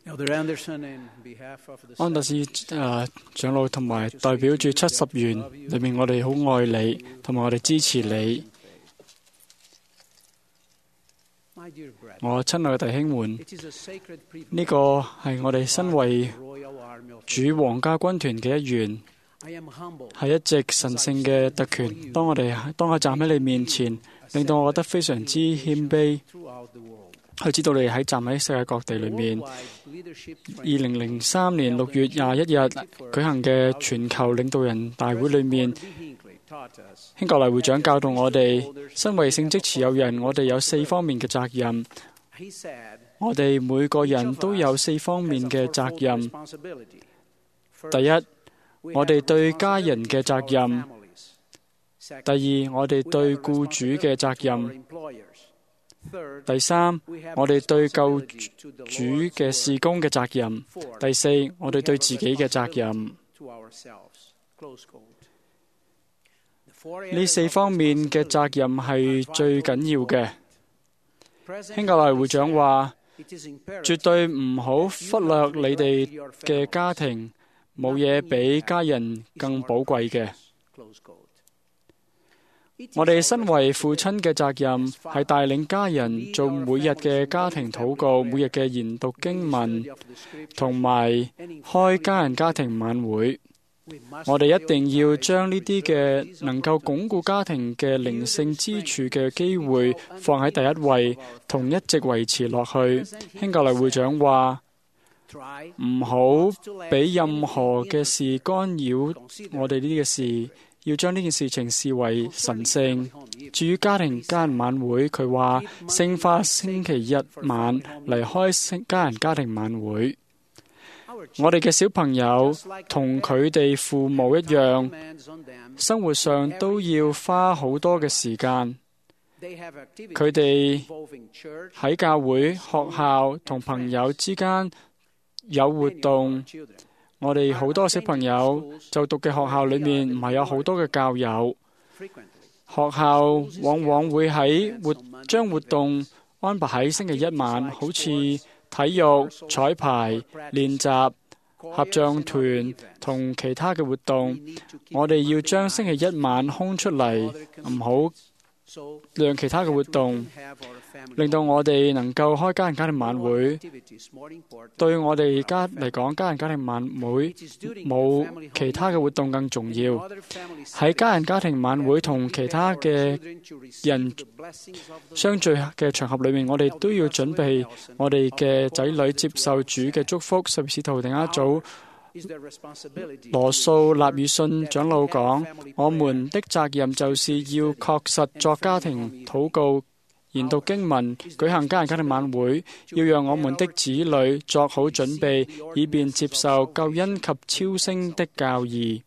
安德斯長老同埋代表住70員裏面，我哋好愛你，同埋我哋支持你。我親愛嘅弟兄們，呢個係我哋身為主皇家軍團嘅一員，係一直神聖嘅特權。當我站喺你面前，令到我覺得非常之謙卑。佢知道你站喺世界各地裏面。2003年6月21日舉行嘅全球領導人大會裏面，興格黎會長教導我哋，身為聖職持有人，我哋有4方面嘅責任。我哋每個人都有4方面嘅責任。第一，我哋對家人嘅責任；第二，我哋對僱主嘅責任；第三，我哋對救主嘅事工嘅責任；第四，我哋對自己嘅責任。呢4方面嘅責任係最緊要嘅。興格黎會長話，絕對唔好忽略你哋嘅家庭，冇嘢比家人更寶貴嘅。我哋身為父親嘅責任係帶領家人做每日嘅家庭禱告，每日嘅研讀經文，同埋開家人家庭晚會。我哋一定要將呢啲嘅能夠鞏固家庭嘅靈性支柱嘅機會放喺第一位，同一直維持落去。興格黎會長話，唔好俾任何嘅事干擾我哋呢啲嘅事，要將呢件事情視為神聖。至於家人晚會，佢話聖化星期日晚嚟開家人家庭晚會。我哋嘅小朋友同佢哋父母一樣，生活上都要花好多嘅時間。佢哋喺教會、學校同朋友之間有活動。我哋好多小朋友就讀嘅學校裏面唔係有好多嘅教友。學校往往會將活動安排喺星期一晚，好似體育、彩排、練習、合唱團同其他嘅活動。我哋要將星期一晚空出嚟，唔好讓其他嘅活動令到我哋能夠開家人家庭晚會。對我哋嚟講，家人家庭晚會冇其他嘅活動更重要。喺家人家庭晚會同其他嘅人相聚嘅場合裏面，我哋都要準備我哋嘅仔女接受主嘅祝福。十二使徒定一組羅素納爾遜長老講，我們的責任就是要確實作家庭禱告、研讀經文、舉行家人家庭晚會，要讓我們的子女作好準備，以便接受救恩及超升的教義。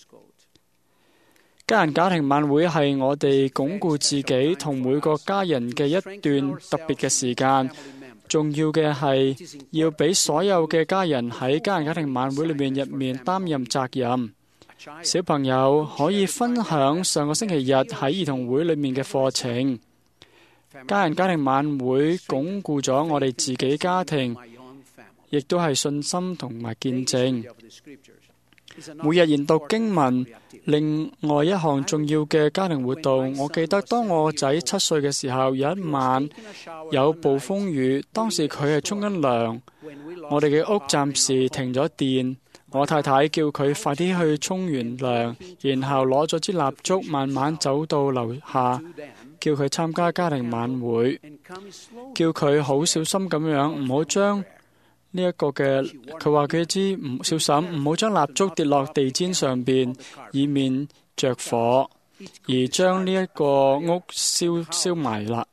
家人家庭晚會係我哋鞏固自己同每個家人嘅一段特別嘅時間。重要嘅係要俾所有嘅家人喺家人家庭晚會裏面擔任責任。小朋友可以分享上個星期日喺兒童會裏面嘅課程。家人家庭晚會鞏固咗我哋自己家庭，亦都係信心同埋見證。每日研讀經文，另外一項重要嘅家庭活動。我記得當我仔7歲嘅時候，有一晚有暴風雨，當時佢係沖緊涼，我哋嘅屋暫時停咗電。我太太叫佢快啲去沖完涼，然後攞咗支蠟燭，慢慢走到樓下，叫佢參加家庭晚會，叫佢好小心咁樣，唔好將呢一個嘅，佢話佢知唔小心，唔好將蠟燭跌落地氈上邊，以免着火，而將呢一個屋燒埋啦。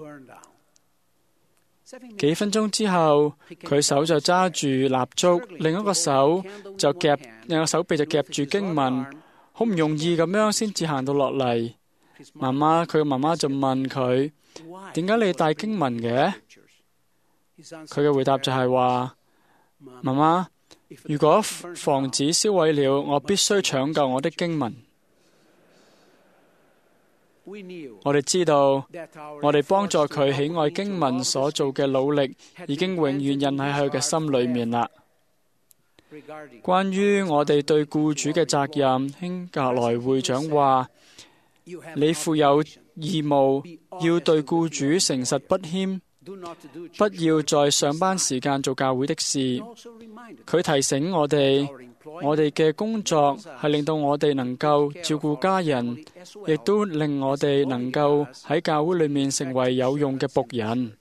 幾分鐘之後，佢手就揸住蠟燭，另一個手臂就夾住經文，好唔容易咁樣先至行到落嚟。佢嘅媽媽就問佢：點解你帶經文嘅？佢嘅回答就係話：媽媽，如果房子燒毀了，我必須搶救我的經文。 我哋知道，我哋幫助佢喜愛經文所做嘅努力，已經永遠印喺佢嘅心裏面啦。關於我哋對僱主嘅責任，興格萊會長話：你負有義務要對僱主誠實不謙，不要在上班時間做教會的事。佢提醒我哋嘅工作係令到我哋能夠照顧家人，亦都令我哋能夠喺教會裏面成為有用嘅僕人。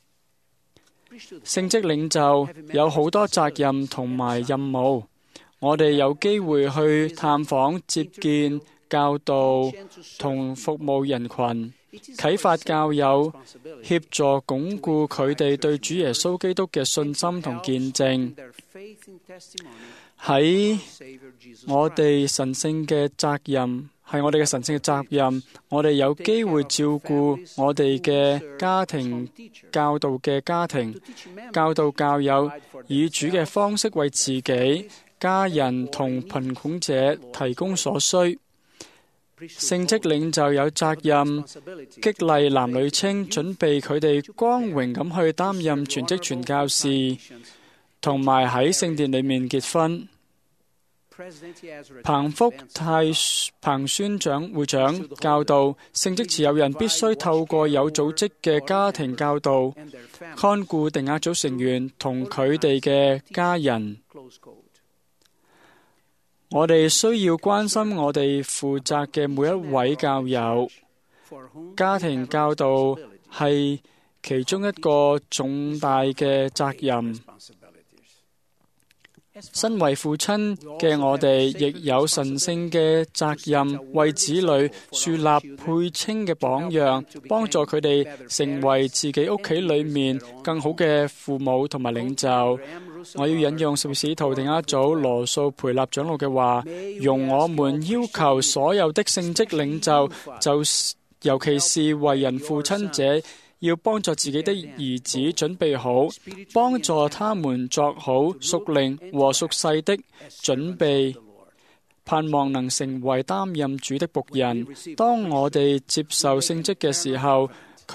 聖職領袖有好多責任同埋任務，我哋有機會去探訪、接見、教導同服務人群，啟發教友，協助鞏固佢哋對主耶穌基督嘅信心同見證。喺我哋神聖嘅責任，係我哋嘅神聖嘅責任。我哋有機會照顧我哋嘅家庭，教導嘅家庭，教導教友，以主嘅方式為自己、家人同貧窮者提供所需。聖職領袖有責任激勵男女青，準備佢哋光榮咁去擔任全職傳教士，同埋喺聖殿裏面結婚。彭福泰彭宣會長教導，聖職持有人必須透過有組織嘅家庭教導，看顧定額組成員同佢哋嘅家人。我哋需要關心我哋負責嘅每一位教友，家庭教導係其中一個重大嘅責任。身為父親嘅我哋，亦有神聖嘅責任，為子女樹立配稱嘅榜樣，幫助佢哋成為自己屋企裏面更好嘅父母同埋領袖。我要引用十使徒定額組羅素培立長老嘅話：容我們要求所有的聖職領袖，尤其是為人父親者，要幫助自己的兒子準備好，幫助他們作好屬靈和屬世的準備，盼望能成為擔任主的僕人。當我哋接受聖職嘅時候，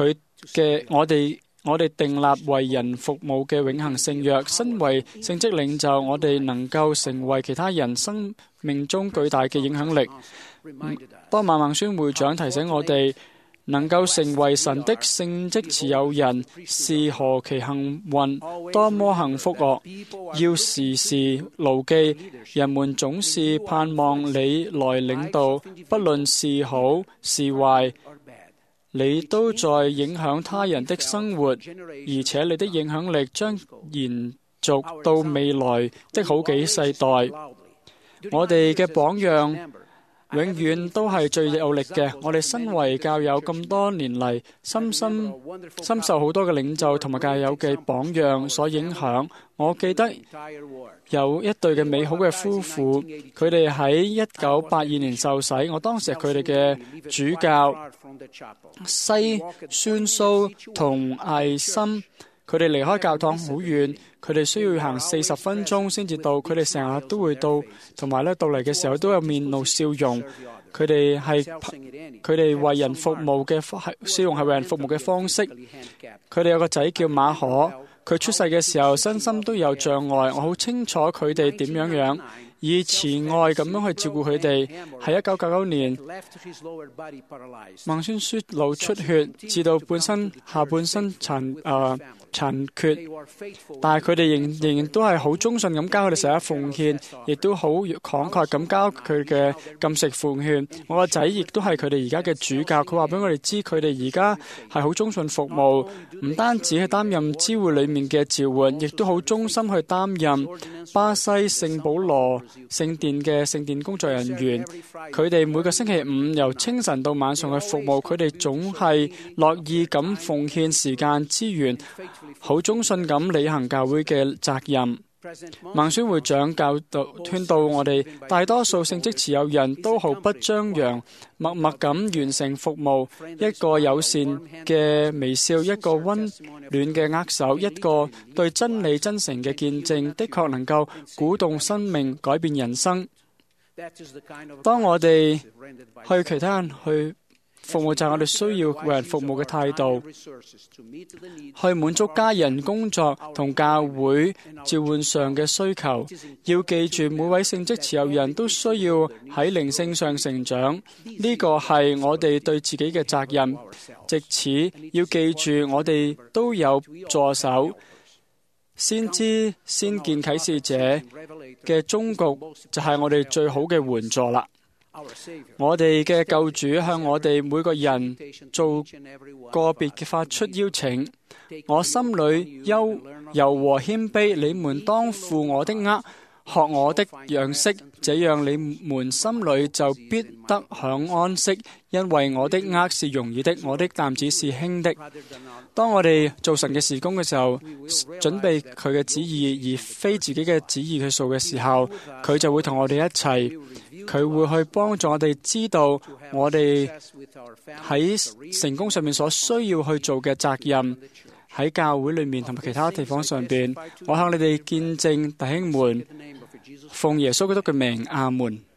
我哋訂立為人服務嘅永恆聖約。身為聖職領袖，我哋能夠成為其他人生命中巨大嘅影響力。多馬孟孫會長提醒我哋，能夠成為神的聖職持有人是何其幸運，多麼幸福哦！要時時牢記，人們總是盼望你來領導，不論是好是壞，你都在影響他人的生活，而且你的影響力將延續到未來的好幾世代。我哋嘅榜樣永遠都係最有力嘅。我哋身為教友咁多年嚟，深受好多嘅領袖同埋教友嘅榜樣所影響。我記得有一對嘅美好嘅夫婦，佢哋喺1982年受洗。我當時係佢哋嘅主教西宣蘇同艾森。佢哋離開教堂好遠，佢哋需要行40分鐘先至到。佢哋成日都會到，同埋到嚟嘅時候都有面露笑容。佢哋為人服務嘅笑容係為人服務嘅方式。佢哋有個仔叫馬可，佢出世嘅時候身心都有障礙。我好清楚佢哋點樣以慈愛咁樣去照顧佢哋。喺1999年，孟孫書腦出血，至到下半身殘缺，但係佢哋仍然都係好忠信咁交佢哋十一奉獻，亦都好慷慨咁交佢嘅禁食奉獻。我個仔亦都係佢哋而家嘅主教，佢話俾我哋知佢哋而家係好忠信服務，唔單止係擔任知會裏面嘅召喚，亦都好忠心去擔任巴西聖保羅聖殿嘅聖殿工作人員。佢哋每個星期五由清晨到晚上去服務，佢哋總係樂意咁奉獻時間資源，好忠信咁履行教會嘅責任。孟孫會長勸導我哋，大多數聖職持有人都毫不張揚，默默咁完成服務。一個友善嘅微笑，一個溫暖嘅握手，一個對真理真誠嘅見證，的確能夠鼓動生命，改變人生。當我哋去其他人去服務就係我哋需要為人服務嘅態度，去滿足家人工作同教會召喚上嘅需求。要記住，每位聖職持有人都需要喺靈性上成長，呢個係我哋對自己嘅責任。藉此，要記住我哋都有助手。先知先見啟示者嘅終局就係我哋最好嘅援助啦。我哋嘅救主向我哋每個人做個別嘅發出邀請。我心裏柔和謙卑，你們當負我的軛，學我的樣式，這樣你們心裏就必得享安息。因為我的軛是容易的，我的擔子是輕的。當我哋做神嘅事工嘅時候，準備佢嘅旨意而非自己嘅旨意去做嘅時候，佢就會同我哋一齊，佢會去幫助我哋知道我哋喺成功上面所需要去做嘅責任，喺教會裏面同埋其他地方上邊。我向你哋見證，弟兄們，奉耶穌基督嘅名，阿門。